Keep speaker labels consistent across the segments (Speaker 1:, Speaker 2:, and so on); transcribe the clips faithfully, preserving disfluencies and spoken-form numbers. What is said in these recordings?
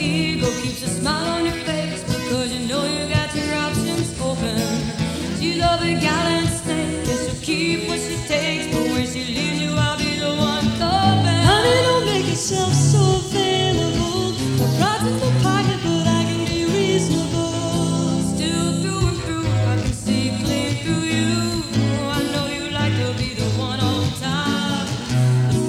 Speaker 1: ego keeps a smile on your face because you know you got your options open. She's a big gallant snake, and she'll keep what she takes, but when she leaves you, I'll be the one coming. Honey, don't make yourself so available. My pride's in the pocket, but I can be reasonable. Still through and through, I can see clear through you. I know you like to be the one all the time. The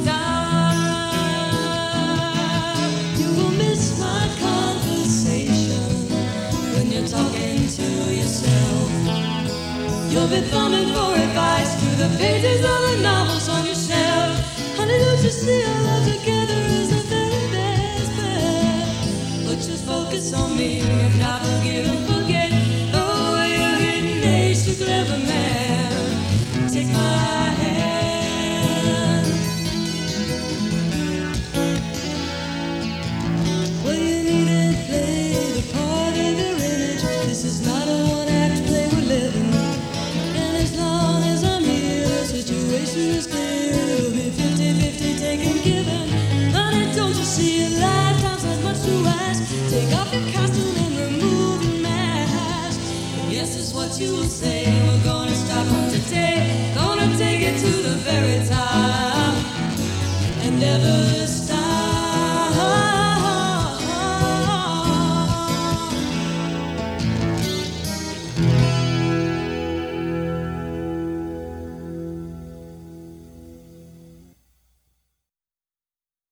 Speaker 1: time you will miss my conversation when you're talking to yourself. You'll be thumbing for advice through the pages of the novels on your shelf. Honey, don't you see our love together is the very best bet? But just focus on me and I forgive and forget. Oh, you're hidden ace, you clever man. Take my hand. Well, you needn't play the part of your image. This is not a one-act play we're living. And as long as I'm here, the situation is clear. It'll be fifty-fifty, take and given. Honey, don't you see a lifetime's not much to ask? Take off your costume and remove your mask. Yes, it's what you will say. We're gonna start from today. Gonna take it to the very top and never stop.